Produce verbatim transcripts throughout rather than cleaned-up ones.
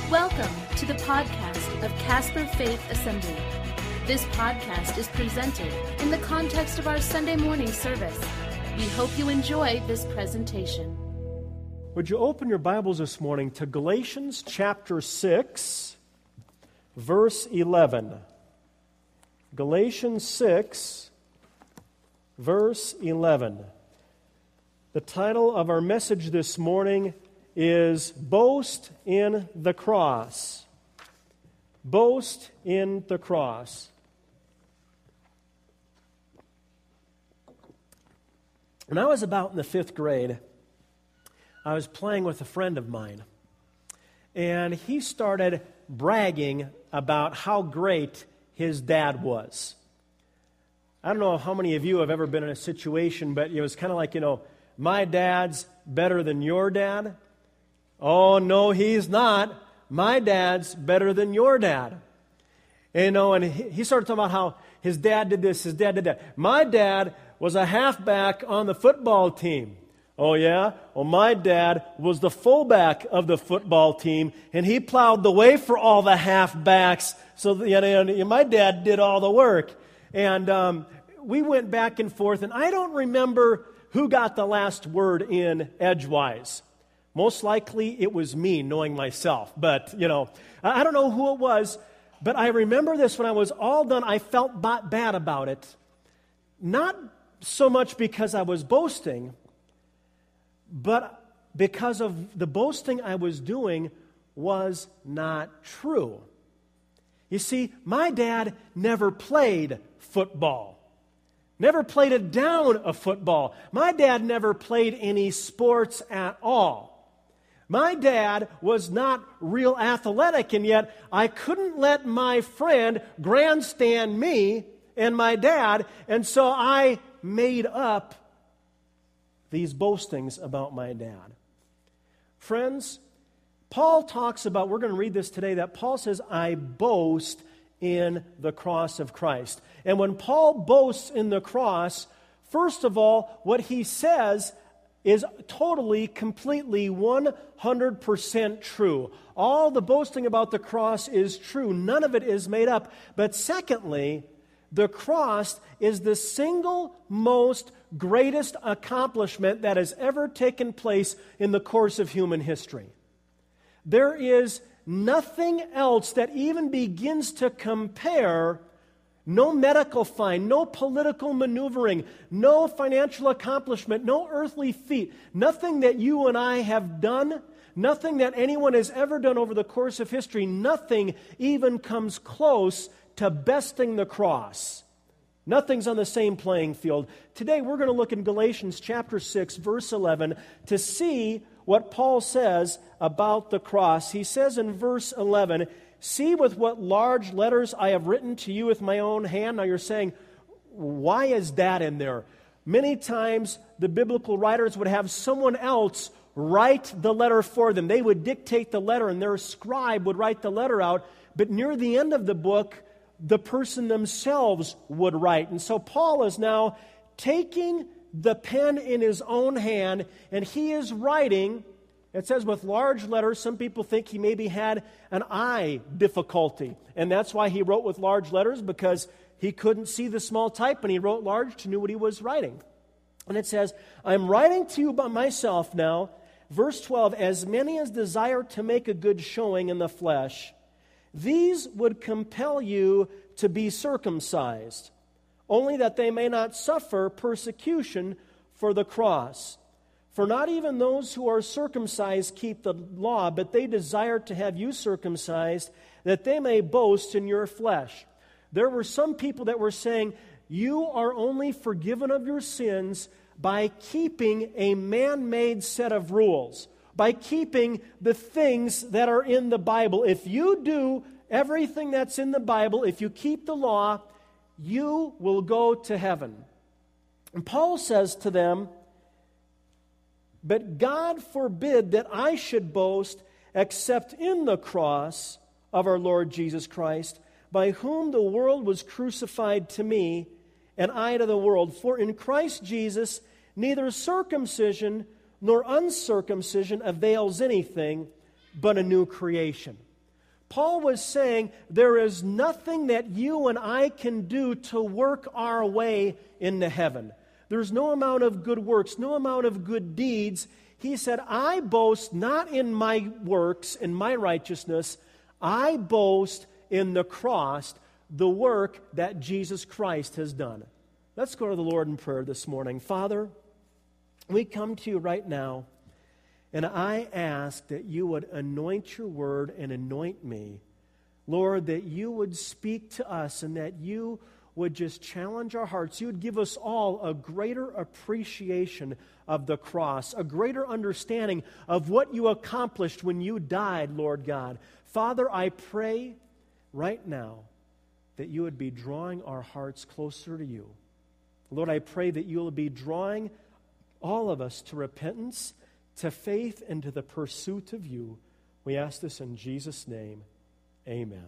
Welcome to the podcast of Casper Faith Assembly. This podcast is presented in the context of our Sunday morning service. We hope you enjoy this presentation. Would you open your Bibles this morning to Galatians chapter six, verse eleven. Galatians six, verse eleven. The title of our message this morning is Boast in the Cross. Boast in the Cross. When I was about in the fifth grade, I was playing with a friend of mine, and he started bragging about how great his dad was. I don't know how many of you have ever been in a situation, but it was kind of like, you know, my dad's better than your dad. Oh, no, he's not. My dad's better than your dad. And, you know, and he, he started talking about how his dad did this, his dad did that. My dad was a halfback on the football team. Oh, yeah? Well, my dad was the fullback of the football team, and he plowed the way for all the halfbacks. So, you know, my dad did all the work. And um, we went back and forth, and I don't remember who got the last word in edgewise. Most likely it was me, knowing myself. But, you know, I don't know who it was, but I remember this when I was all done. I felt bad about it. Not so much because I was boasting, but because of the boasting I was doing was not true. You see, my dad never played football. Never played a down of football. My dad never played any sports at all. My dad was not real athletic, and yet I couldn't let my friend grandstand me and my dad, and so I made up these boastings about my dad. Friends, Paul talks about, we're going to read this today, that Paul says, I boast in the cross of Christ. And when Paul boasts in the cross, first of all, what he says is totally, completely, one hundred percent true. All the boasting about the cross is true. None of it is made up. But secondly, the cross is the single most greatest accomplishment that has ever taken place in the course of human history. There is nothing else that even begins to compare. No medical find, no political maneuvering, no financial accomplishment, no earthly feat, nothing that you and I have done, nothing that anyone has ever done over the course of history, nothing even comes close to besting the cross. Nothing's on the same playing field. Today we're going to look in Galatians chapter six, verse eleven, to see what Paul says about the cross. He says in verse eleven, see with what large letters I have written to you with my own hand. Now you're saying, why is that in there? Many times the biblical writers would have someone else write the letter for them. They would dictate the letter and their scribe would write the letter out. But near the end of the book, the person themselves would write. And so Paul is now taking the pen in his own hand and he is writing. It says with large letters. Some people think he maybe had an eye difficulty. And that's why he wrote with large letters, because he couldn't see the small type, and he wrote large to know what he was writing. And it says, I'm writing to you by myself now. Verse twelve, as many as desire to make a good showing in the flesh, these would compel you to be circumcised, only that they may not suffer persecution for the cross. For not even those who are circumcised keep the law, but they desire to have you circumcised, that they may boast in your flesh. There were some people that were saying, you are only forgiven of your sins by keeping a man-made set of rules, by keeping the things that are in the Bible. If you do everything that's in the Bible, if you keep the law, you will go to heaven. And Paul says to them, but God forbid that I should boast except in the cross of our Lord Jesus Christ, by whom the world was crucified to me, and I to the world. For in Christ Jesus neither circumcision nor uncircumcision avails anything, but a new creation. Paul was saying there is nothing that you and I can do to work our way into heaven. There's no amount of good works, no amount of good deeds. He said, I boast not in my works, in my righteousness. I boast in the cross, the work that Jesus Christ has done. Let's go to the Lord in prayer this morning. Father, we come to you right now, and I ask that you would anoint your word and anoint me. Lord, that you would speak to us and that you would just challenge our hearts. You would give us all a greater appreciation of the cross, a greater understanding of what you accomplished when you died, Lord God. Father, I pray right now that you would be drawing our hearts closer to you. Lord, I pray that you will be drawing all of us to repentance, to faith, and to the pursuit of you. We ask this in Jesus' name. Amen.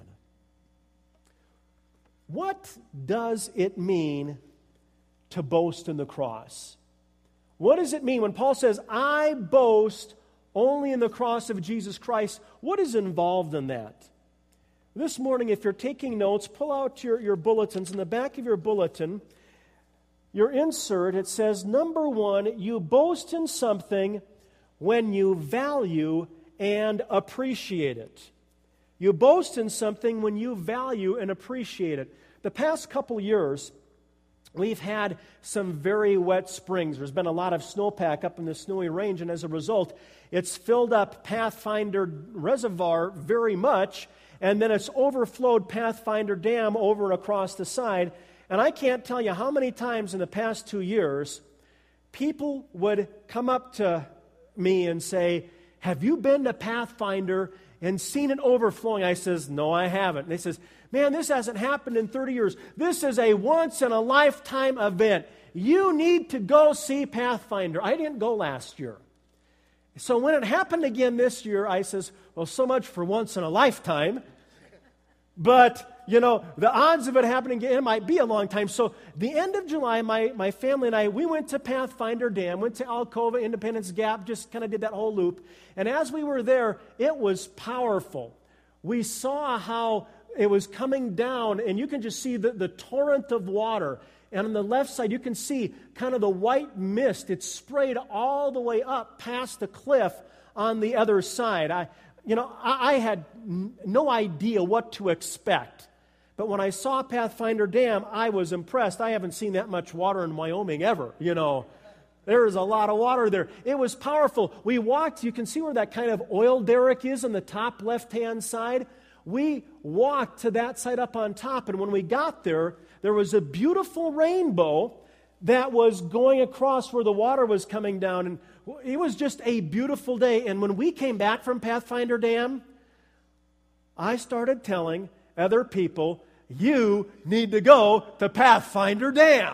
What does it mean to boast in the cross? What does it mean when Paul says, I boast only in the cross of Jesus Christ? What is involved in that? This morning, if you're taking notes, pull out your, your bulletins. In the back of your bulletin, your insert, it says, number one, you boast in something when you value and appreciate it. You boast in something when you value and appreciate it. The past couple years, we've had some very wet springs. There's been a lot of snowpack up in the Snowy Range, and as a result, it's filled up Pathfinder Reservoir very much, and then it's overflowed Pathfinder Dam over and across the side. And I can't tell you how many times in the past two years, people would come up to me and say, have you been to Pathfinder and seen it overflowing? I says, no, I haven't. And they says, man, this hasn't happened in thirty years. This is a once-in-a-lifetime event. You need to go see Pathfinder. I didn't go last year. So when it happened again this year, I says, well, so much for once in a lifetime. But, you know, the odds of it happening again might be a long time. So the end of July, my, my family and I, we went to Pathfinder Dam, went to Alcova, Independence Gap, just kind of did that whole loop. And as we were there, it was powerful. We saw how it was coming down, and you can just see the, the torrent of water. And on the left side, you can see kind of the white mist. It sprayed all the way up past the cliff on the other side. I, you know, I, I had n- no idea what to expect. But when I saw Pathfinder Dam, I was impressed. I haven't seen that much water in Wyoming ever, you know. There is a lot of water there. It was powerful. We walked. You can see where that kind of oil derrick is on the top left-hand side. We walked to that side up on top, and when we got there, there was a beautiful rainbow that was going across where the water was coming down, and it was just a beautiful day. And when we came back from Pathfinder Dam, I started telling other people, you need to go to Pathfinder Dam.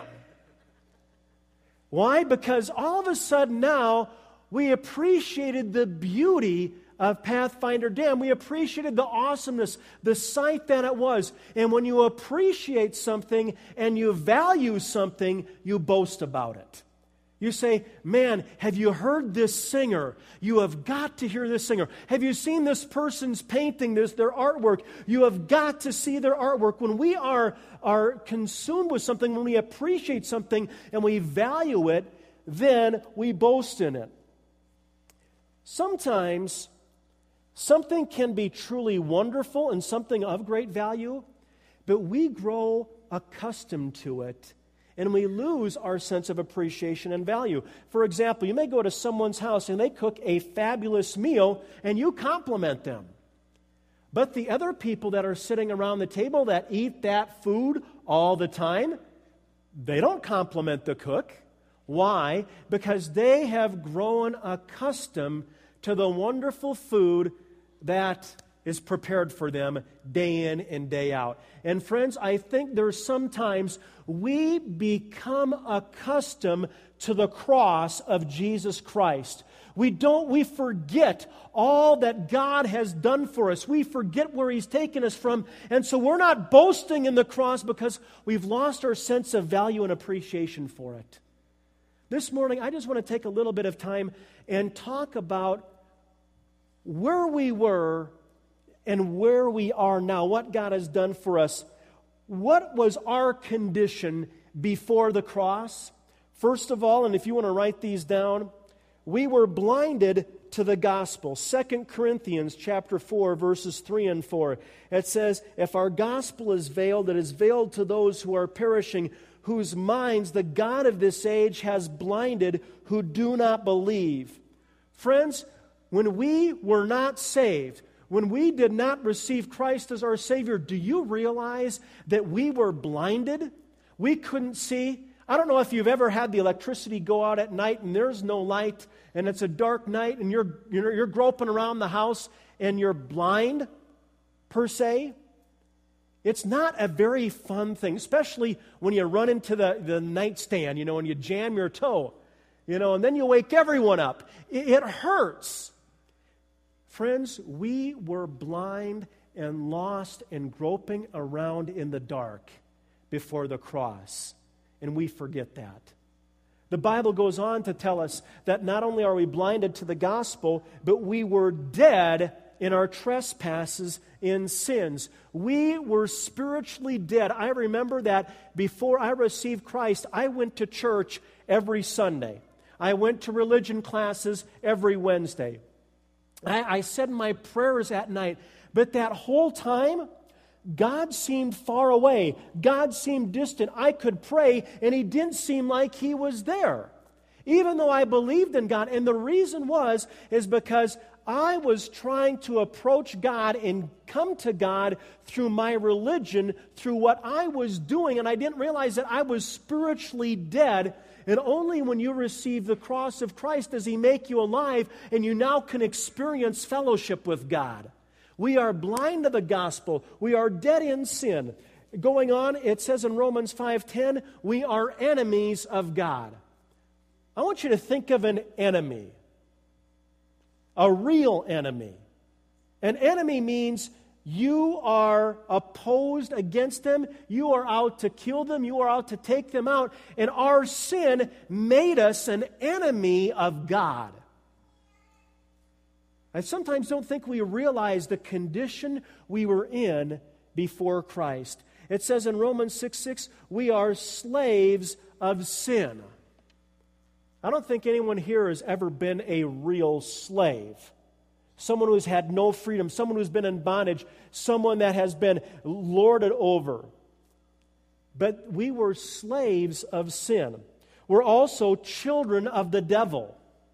Why? Because all of a sudden now, we appreciated the beauty of Pathfinder Dam. We appreciated the awesomeness, the sight that it was. And when you appreciate something and you value something, you boast about it. You say, man, have you heard this singer? You have got to hear this singer. Have you seen this person's painting, this, their artwork? You have got to see their artwork. When we are, are consumed with something, when we appreciate something and we value it, then we boast in it. Sometimes something can be truly wonderful and something of great value, but we grow accustomed to it and we lose our sense of appreciation and value. For example, you may go to someone's house and they cook a fabulous meal and you compliment them. But the other people that are sitting around the table that eat that food all the time, they don't compliment the cook. Why? Because they have grown accustomed to the wonderful food that is prepared for them day in and day out. And friends, I think there's sometimes we become accustomed to the cross of Jesus Christ. We don't, we forget all that God has done for us. We forget where He's taken us from. And so we're not boasting in the cross because we've lost our sense of value and appreciation for it. This morning, I just want to take a little bit of time and talk about where we were and where we are now, what God has done for us. What was our condition before the cross? First of all, and if you want to write these down, we were blinded to the gospel. Second Corinthians chapter four, verses three and four. It says, if our gospel is veiled, it is veiled to those who are perishing, whose minds the God of this age has blinded, who do not believe. Friends, when we were not saved, when we did not receive Christ as our Savior, do you realize that we were blinded? We couldn't see. I don't know if you've ever had the electricity go out at night and there's no light and it's a dark night and you're, you're, you're groping around the house and you're blind, per se. It's not a very fun thing, especially when you run into the, the nightstand, you know, and you jam your toe, you know, and then you wake everyone up. It, it hurts. Friends, we were blind and lost and groping around in the dark before the cross. And we forget that. The Bible goes on to tell us that not only are we blinded to the gospel, but we were dead in our trespasses in sins. We were spiritually dead. I remember that before I received Christ, I went to church every Sunday. I went to religion classes every Wednesday. I, I said my prayers at night, but that whole time, God seemed far away. God seemed distant. I could pray, and He didn't seem like He was there, even though I believed in God. And the reason was, is because I was trying to approach God and come to God through my religion, through what I was doing, and I didn't realize that I was spiritually dead. And only when you receive the cross of Christ does He make you alive, and you now can experience fellowship with God. We are blind to the gospel. We are dead in sin. Going on, it says in Romans five ten, we are enemies of God. I want you to think of an enemy, a real enemy. An enemy means you are opposed against them. You are out to kill them. You are out to take them out. And our sin made us an enemy of God. I sometimes don't think we realize the condition we were in before Christ. It says in Romans six six, we are slaves of sin. I don't think anyone here has ever been a real slave. Someone who's had no freedom, someone who's been in bondage, someone that has been lorded over. But we were slaves of sin. We're also children of the devil.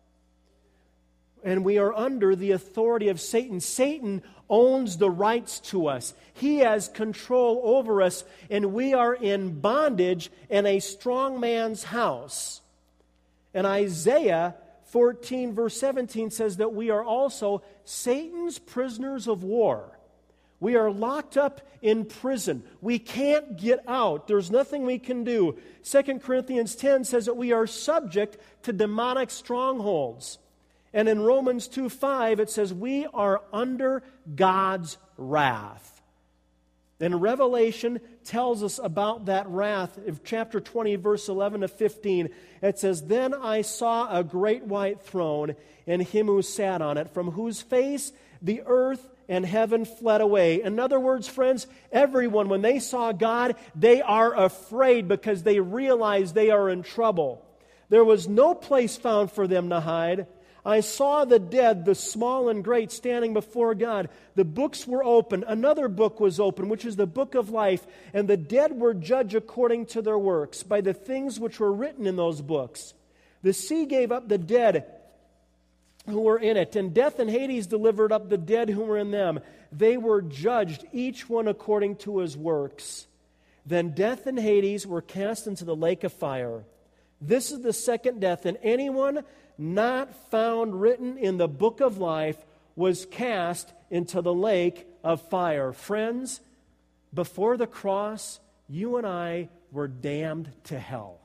And we are under the authority of Satan. Satan owns the rights to us. He has control over us, and we are in bondage in a strong man's house. And Isaiah fourteen, verse seventeen says that we are also Satan's prisoners of war. We are locked up in prison. We can't get out. There's nothing we can do. Second Corinthians ten says that we are subject to demonic strongholds. And in Romans two five, it says we are under God's wrath. And Revelation tells us about that wrath. In chapter twenty, verse eleven to fifteen, it says, then I saw a great white throne, and Him who sat on it, from whose face the earth and heaven fled away. In other words, friends, everyone, when they saw God, they are afraid because they realize they are in trouble. There was no place found for them to hide. I saw the dead, the small and great, standing before God. The books were open. Another book was open, which is the book of life. And the dead were judged according to their works, by the things which were written in those books. The sea gave up the dead who were in it, and death and Hades delivered up the dead who were in them. They were judged, each one according to his works. Then death and Hades were cast into the lake of fire. This is the second death, and anyone not found written in the book of life was cast into the lake of fire. Friends, before the cross, you and I were damned to hell.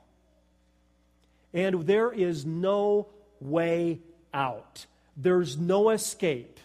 And there is no way out. There's no escape.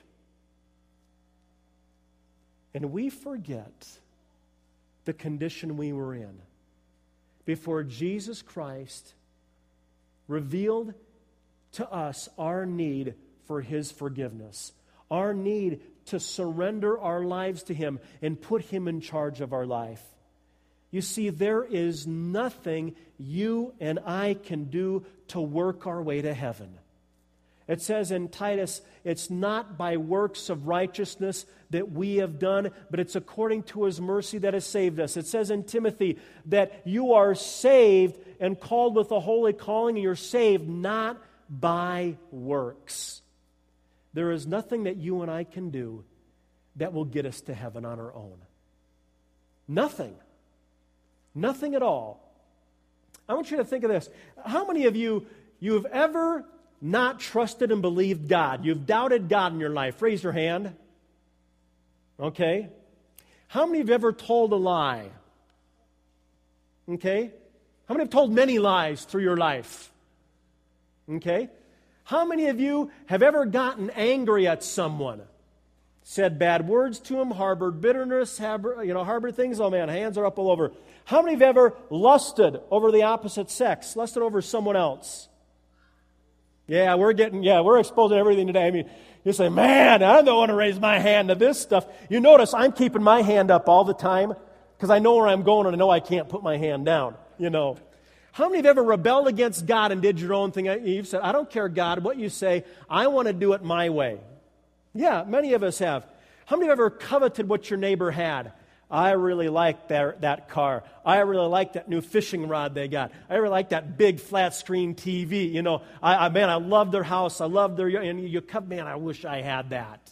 And we forget the condition we were in before Jesus Christ revealed to us our need for His forgiveness. our need to surrender our lives to Him and put Him in charge of our life. You see, there is nothing you and I can do to work our way to heaven. It says in Titus, it's not by works of righteousness that we have done, but it's according to His mercy that has saved us. It says in Timothy that you are saved and called with a holy calling, and you're saved not by works. There is nothing that you and I can do that will get us to heaven on our own. Nothing. Nothing at all. I want you to think of this. How many of you, you have ever not trusted and believed God? You've doubted God in your life. Raise your hand. Okay. How many of you have ever told a lie? Okay. How many have told many lies through your life? Okay. How many of you have ever gotten angry at someone? Said bad words to him, harbored bitterness, harbor, you know, harbored things? Oh man, hands are up all over. How many have ever lusted over the opposite sex? Lusted over someone else? Yeah, we're getting, yeah, we're exposing everything today. I mean, you say, man, I don't want to raise my hand to this stuff. You notice I'm keeping my hand up all the time because I know where I'm going and I know I can't put my hand down, you know. How many have ever rebelled against God and did your own thing? You've said, I don't care, God, what you say. I want to do it my way. Yeah, many of us have. How many have ever coveted what your neighbor had? I really like that, that car. I really like that new fishing rod they got. I really like that big flat screen T V. You know, I, I man, I love their house. I love their, and you come, man, I wish I had that.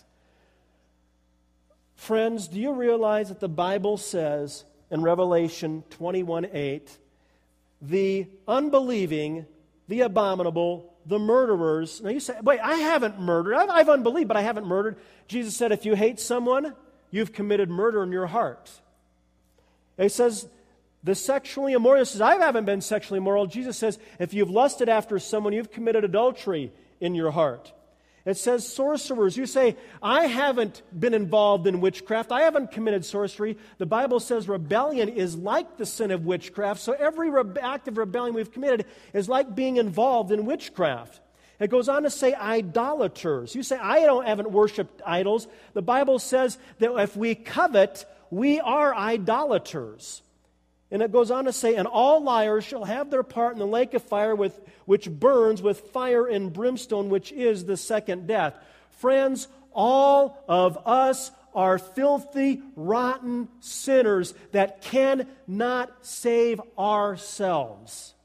Friends, do you realize that the Bible says in Revelation twenty-one eight, the unbelieving, the abominable, the murderers. Now you say, wait, I haven't murdered. I've, I've unbelieved, but I haven't murdered. Jesus said, if you hate someone, you've committed murder in your heart. And he says, the sexually immoral, he says, I haven't been sexually immoral. Jesus says, if you've lusted after someone, you've committed adultery in your heart. It says sorcerers. You say, I haven't been involved in witchcraft. I haven't committed sorcery. The Bible says rebellion is like the sin of witchcraft. So every re- act of rebellion we've committed is like being involved in witchcraft. It goes on to say idolaters. You say, I don't haven't worshipped idols. The Bible says that if we covet, we are idolaters. And it goes on to say, and all liars shall have their part in the lake of fire with, which burns with fire and brimstone, which is the second death. Friends, all of us are filthy, rotten sinners that cannot save ourselves.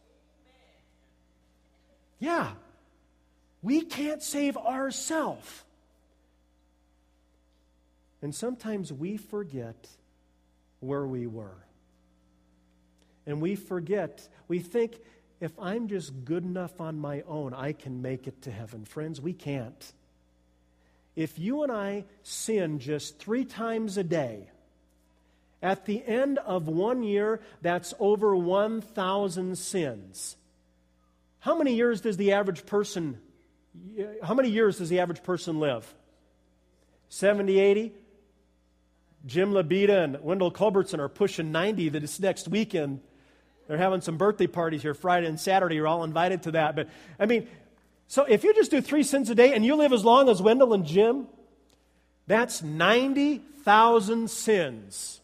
Yeah, we can't save ourselves. And sometimes we forget where we were. And we forget, we think, if I'm just good enough on my own, I can make it to heaven. Friends, we can't. If you and I sin just three times a day, at the end of one year, that's over one thousand sins. How many years does the average person, how many years does the average person live? seventy, eighty? Jim Labita and Wendell Culbertson are pushing ninety this next weekend. They're having some birthday parties here Friday and Saturday. You're all invited to that. But, I mean, so if you just do three sins a day and you live as long as Wendell and Jim, that's ninety thousand sins.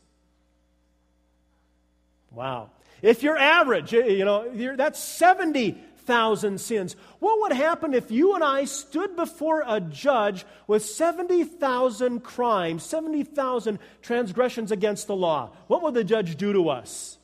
Wow. If you're average, you know, you're, that's seventy thousand sins. What would happen if you and I stood before a judge with seventy thousand crimes, seventy thousand transgressions against the law? What would the judge do to us?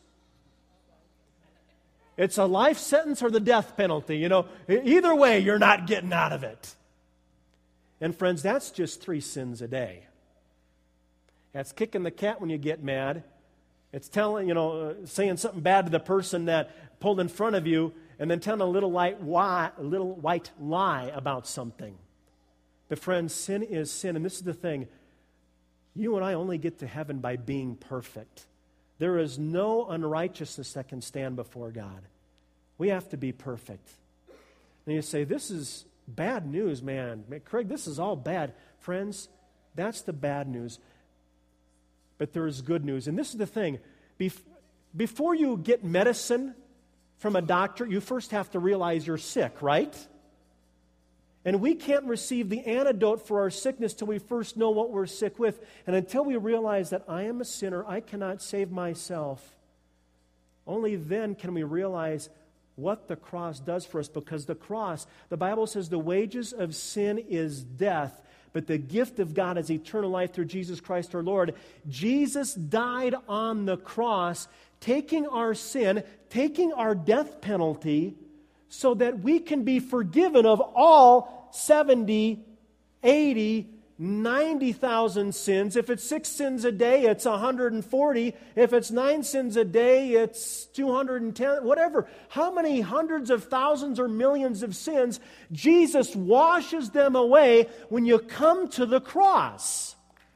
It's a life sentence or the death penalty. You know, either way, you're not getting out of it. And friends, that's just three sins a day. That's kicking the cat when you get mad. It's telling, you know, uh, saying something bad to the person that pulled in front of you, and then telling a little light lie, a little white lie about something. But friends, sin is sin, and this is the thing. You and I only get to heaven by being perfect. There is no unrighteousness that can stand before God. We have to be perfect. And you say, this is bad news, man. Craig, this is all bad. Friends, that's the bad news. But there is good news. And this is the thing. Bef- before you get medicine from a doctor, you first have to realize you're sick, right? And we can't receive the antidote for our sickness till we first know what we're sick with. And until we realize that I am a sinner, I cannot save myself, only then can we realize what the cross does for us. Because the cross, the Bible says the wages of sin is death, but the gift of God is eternal life through Jesus Christ our Lord. Jesus died on the cross, taking our sin, taking our death penalty, so that we can be forgiven of all seventy, eighty, ninety thousand sins. If it's six sins a day, it's one hundred forty. If it's nine sins a day, it's two hundred ten. Whatever. How many hundreds of thousands or millions of sins? Jesus washes them away when you come to the cross.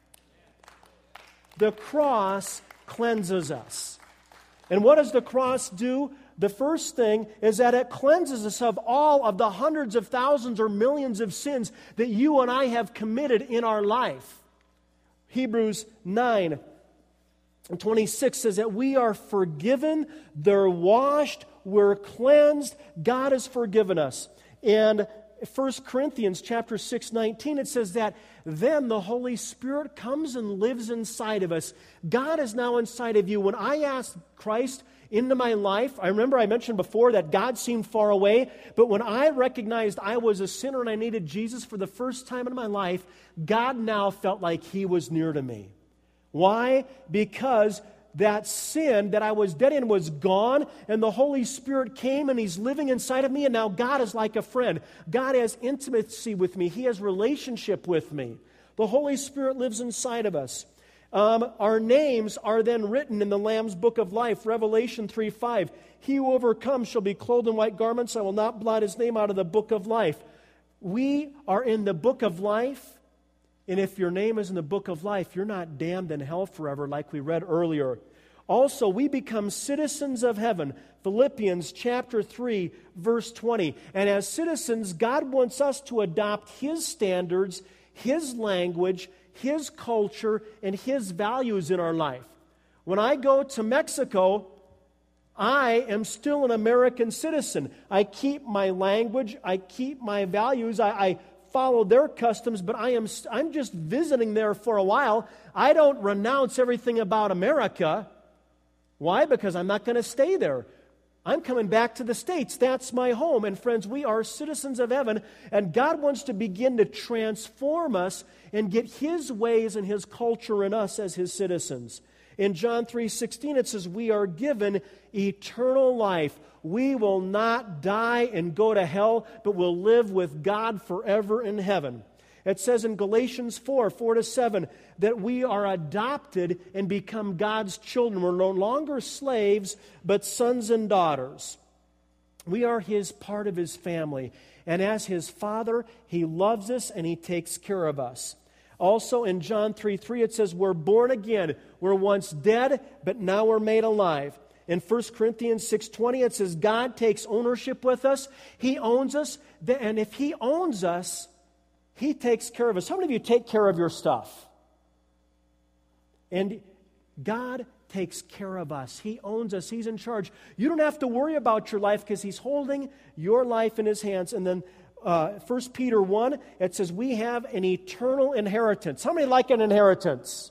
The cross cleanses us. And what does the cross do? The first thing is that it cleanses us of all of the hundreds of thousands or millions of sins that you and I have committed in our life. Hebrews nine and twenty-six says that we are forgiven, they're washed, we're cleansed, God has forgiven us. And First Corinthians chapter six, nineteen, it says that then the Holy Spirit comes and lives inside of us. God is now inside of you. When I asked Christ into my life, I remember I mentioned before that God seemed far away, but when I recognized I was a sinner and I needed Jesus for the first time in my life, God now felt like He was near to me. Why? Because that sin that I was dead in was gone, and the Holy Spirit came and He's living inside of me, and now God is like a friend. God has intimacy with me. He has relationship with me. The Holy Spirit lives inside of us. Um, our names are then written in the Lamb's Book of Life, Revelation three five. He who overcomes shall be clothed in white garments. I will not blot his name out of the book of life. We are in the book of life, and if your name is in the book of life, you're not damned in hell forever like we read earlier. Also, we become citizens of heaven. Philippians chapter three, verse twenty. And as citizens, God wants us to adopt His standards, His language, His culture, and His values in our life. When I go to Mexico, I am still an American citizen. I keep my language, I keep my values, I, I follow their customs, but I am, I'm just visiting there for a while. I don't renounce everything about America. Why? Because I'm not going to stay there. I'm coming back to the States. That's my home. And friends, we are citizens of heaven, and God wants to begin to transform us and get His ways and His culture in us as His citizens. In John three sixteen, it says, we are given eternal life. We will not die and go to hell, but will live with God forever in heaven. It says in Galatians four, four to seven, that we are adopted and become God's children. We're no longer slaves, but sons and daughters. We are His part of His family. And as His Father, He loves us and He takes care of us. Also in John three three, it says we're born again. We're once dead, but now we're made alive. In First Corinthians six twenty, it says God takes ownership with us. He owns us. And if He owns us, He takes care of us. How many of you take care of your stuff? And God takes care of us. He owns us. He's in charge. You don't have to worry about your life because He's holding your life in His hands. And then uh, First Peter one, it says we have an eternal inheritance. How many like an inheritance?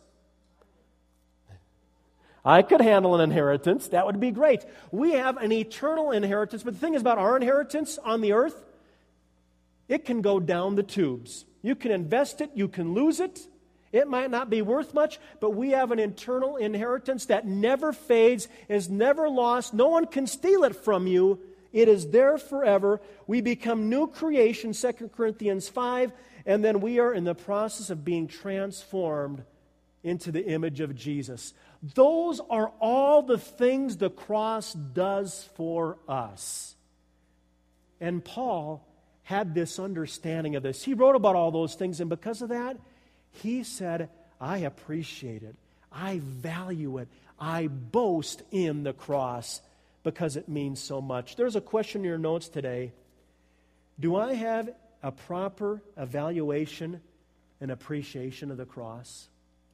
I could handle an inheritance. That would be great. We have an eternal inheritance. But the thing is about our inheritance on the earth, it can go down the tubes. You can invest it, you can lose it. It might not be worth much, but we have an eternal inheritance that never fades, is never lost. No one can steal it from you. It is there forever. We become new creation, Second Corinthians five, and then we are in the process of being transformed into the image of Jesus. Those are all the things the cross does for us. And Paul had this understanding of this. He wrote about all those things, and because of that, he said, I appreciate it. I value it. I boast in the cross because it means so much. There's a question in your notes today. Do I have a proper evaluation and appreciation of the cross?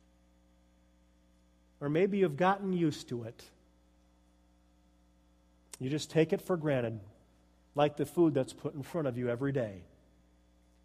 Or maybe you've gotten used to it. You just take it for granted, like the food that's put in front of you every day.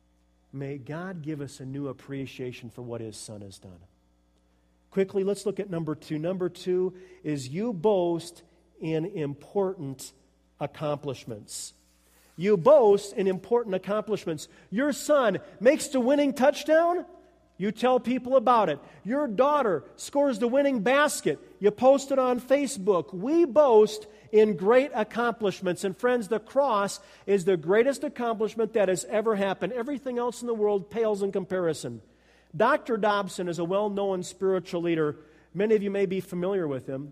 may God give us a new appreciation for what His Son has done. Quickly, let's look at number two. Number two is you boast in important accomplishments. You boast in important accomplishments. Your son makes the winning touchdown, you tell people about it. Your daughter scores the winning basket, you post it on Facebook. We boast in great accomplishments. And friends, the cross is the greatest accomplishment that has ever happened. Everything else in the world pales in comparison. Doctor Dobson is a well-known spiritual leader. Many of you may be familiar with him.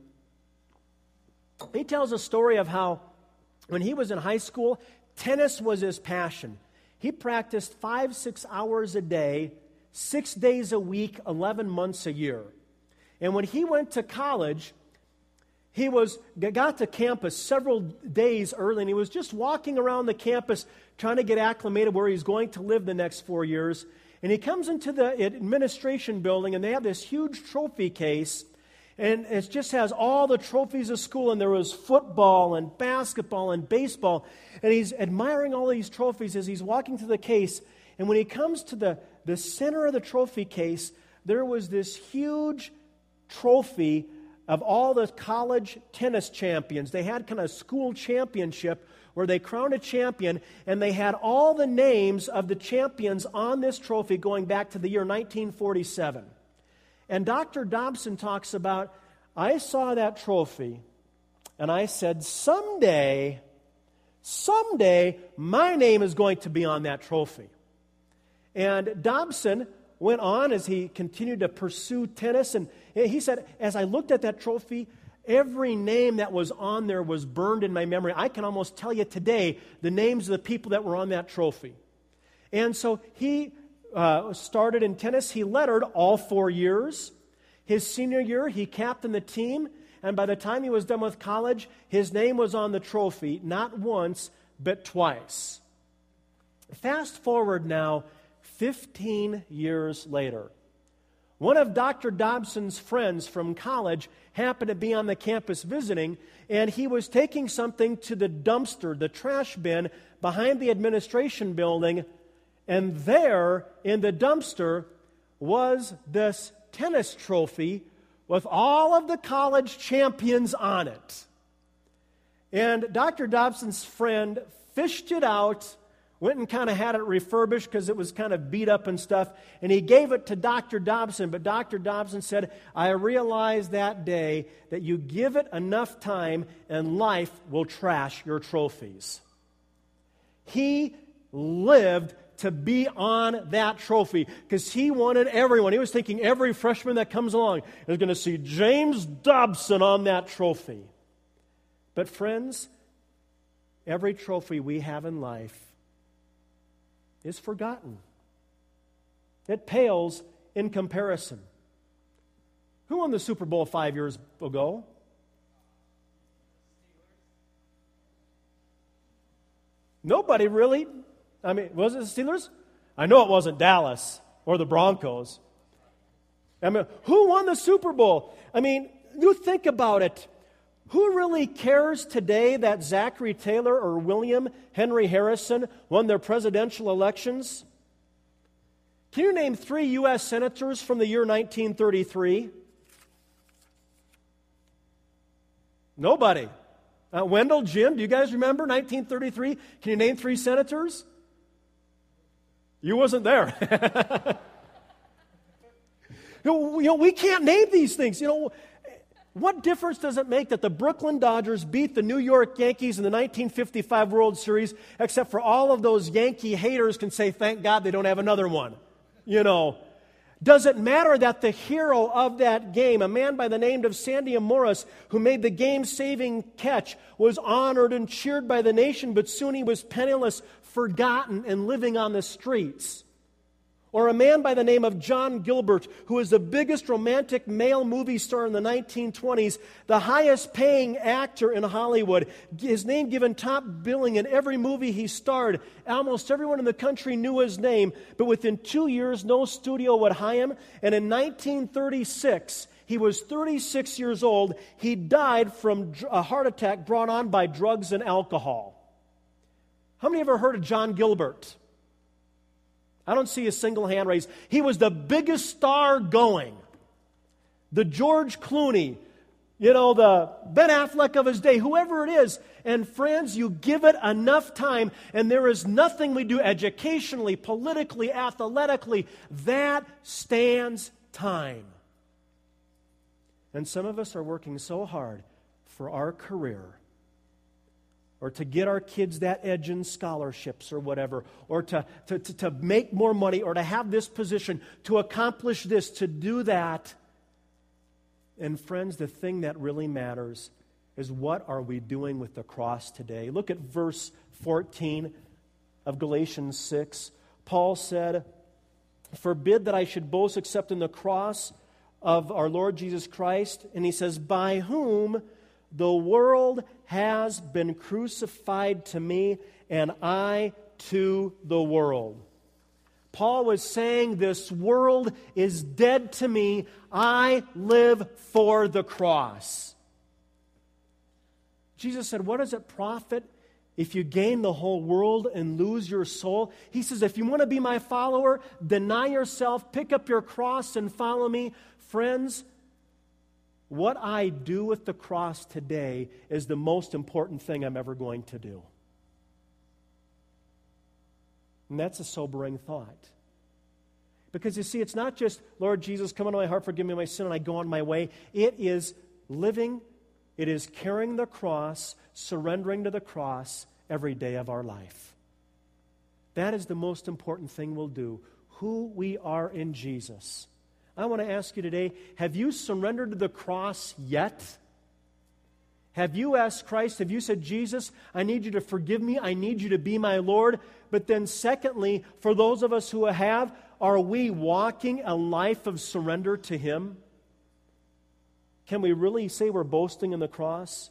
He tells a story of how when he was in high school, tennis was his passion. He practiced five, six hours a day, six days a week, eleven months a year. And when he went to college, he was got to campus several days early, and he was just walking around the campus trying to get acclimated where he's going to live the next four years. And he comes into the administration building, and they have this huge trophy case, and it just has all the trophies of school, and there was football and basketball and baseball, and he's admiring all these trophies as he's walking through the case. And when he comes to the, the center of the trophy case, there was this huge trophy of all the college tennis champions. They had kind of a school championship where they crowned a champion, and they had all the names of the champions on this trophy going back to the year nineteen forty-seven. And Doctor Dobson talks about, I saw that trophy, and I said, someday, someday, my name is going to be on that trophy. And Dobson went on as he continued to pursue tennis, and he said, as I looked at that trophy, every name that was on there was burned in my memory. I can almost tell you today the names of the people that were on that trophy. And so he uh, started in tennis. He lettered all four years. His senior year, he captained the team, and by the time he was done with college, his name was on the trophy, not once, but twice. Fast forward now, fifteen years later. One of Doctor Dobson's friends from college happened to be on the campus visiting, and he was taking something to the dumpster, the trash bin, behind the administration building, and there in the dumpster was this tennis trophy with all of the college champions on it. And Doctor Dobson's friend fished it out, went and kind of had it refurbished because it was kind of beat up and stuff, and he gave it to Doctor Dobson. But Doctor Dobson said, I realized that day that you give it enough time and life will trash your trophies. He lived to be on that trophy because he wanted everyone. He was thinking every freshman that comes along is going to see James Dobson on that trophy. But friends, every trophy we have in life is forgotten. It pales in comparison. Who won the Super Bowl five years ago? Nobody really. I mean, was it the Steelers? I know it wasn't Dallas or the Broncos. I mean, who won the Super Bowl? I mean, you think about it. Who really cares today that Zachary Taylor or William Henry Harrison won their presidential elections? Can you name three U S senators from the year nineteen thirty-three? Nobody. Uh, Wendell, Jim, do you guys remember nineteen thirty-three? Can you name three senators? You wasn't there. you, know, you know, we can't name these things. You know, what difference does it make that the Brooklyn Dodgers beat the New York Yankees in the nineteen fifty-five World Series, except for all of those Yankee haters can say, thank God they don't have another one? You know, does it matter that the hero of that game, a man by the name of Sandy Morris, who made the game-saving catch, was honored and cheered by the nation, but soon he was penniless, forgotten, and living on the streets? Or a man by the name of John Gilbert, who was the biggest romantic male movie star in the nineteen twenties, the highest paying actor in Hollywood, his name given top billing in every movie he starred. Almost everyone in the country knew his name, but within two years, no studio would hire him. And in nineteen thirty-six, he was thirty-six years old. He died from a heart attack brought on by drugs and alcohol. How many ever heard of John Gilbert? I don't see a single hand raised. He was the biggest star going. The George Clooney, you know, the Ben Affleck of his day, whoever it is. And friends, you give it enough time, and there is nothing we do educationally, politically, athletically, that stands time. And some of us are working so hard for our career, or to get our kids that edge in scholarships or whatever, or to, to, to, to make more money, or to have this position, to accomplish this, to do that. And friends, the thing that really matters is, what are we doing with the cross today? Look at verse fourteen of Galatians six. Paul said, "Forbid that I should boast except in the cross of our Lord Jesus Christ." And he says, "By whom the world has been crucified to me, and I to the world." Paul was saying, this world is dead to me. I live for the cross. Jesus said, what does it profit if you gain the whole world and lose your soul? He says, if you want to be my follower, deny yourself, pick up your cross and follow me. Friends, what I do with the cross today is the most important thing I'm ever going to do. And that's a sobering thought. Because you see, it's not just, Lord Jesus, come into my heart, forgive me my sin, and I go on my way. It is living, it is carrying the cross, surrendering to the cross every day of our life. That is the most important thing we'll do, who we are in Jesus. I want to ask you today, have you surrendered to the cross yet? Have you asked Christ, have you said, Jesus, I need you to forgive me, I need you to be my Lord? But then secondly, for those of us who have, are we walking a life of surrender to Him? Can we really say we're boasting in the cross?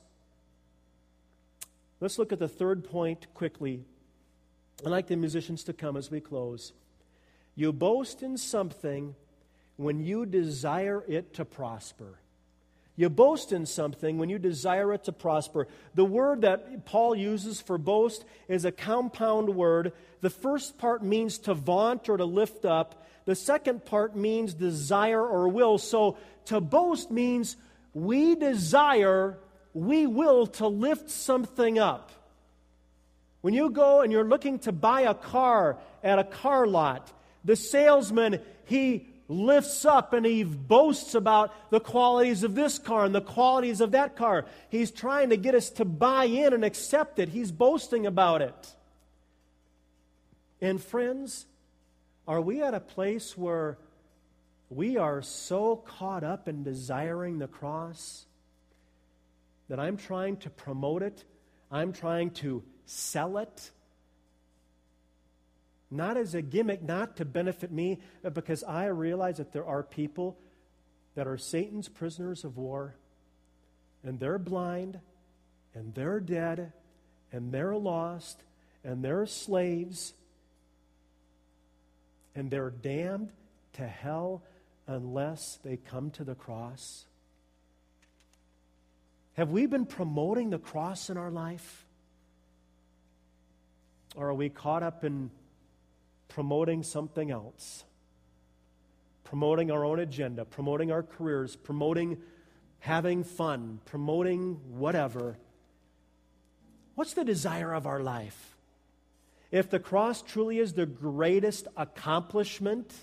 Let's look at the third point quickly. I'd like the musicians to come as we close. You boast in something when you desire it to prosper. You boast in something when you desire it to prosper. The word that Paul uses for boast is a compound word. The first part means to vaunt or to lift up. The second part means desire or will. So to boast means we desire, we will to lift something up. When you go and you're looking to buy a car at a car lot, the salesman, he lifts up and he boasts about the qualities of this car and the qualities of that car. He's trying to get us to buy in and accept it. He's boasting about it. And friends, are we at a place where we are so caught up in desiring the cross that I'm trying to promote it, I'm trying to sell it? Not as a gimmick, not to benefit me, but because I realize that there are people that are Satan's prisoners of war, and they're blind, and they're dead, and they're lost, and they're slaves, and they're damned to hell unless they come to the cross. Have we been promoting the cross in our life? Or are we caught up in promoting something else, promoting our own agenda, promoting our careers, promoting having fun, promoting whatever? What's the desire of our life? If the cross truly is the greatest accomplishment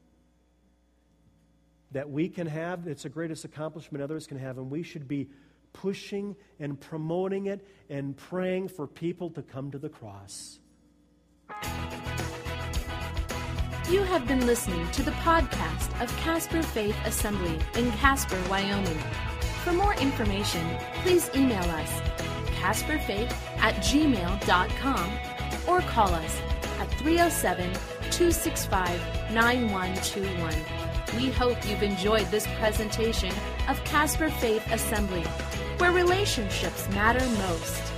that we can have, it's the greatest accomplishment others can have, and we should be pushing and promoting it and praying for people to come to the cross. You have been listening to the podcast of Casper Faith Assembly in Casper, Wyoming. For more information, please email us casperfaith at gmail dot com or call us at three oh seven, two six five, nine one two one. We hope you've enjoyed this presentation of Casper Faith Assembly, where relationships matter most.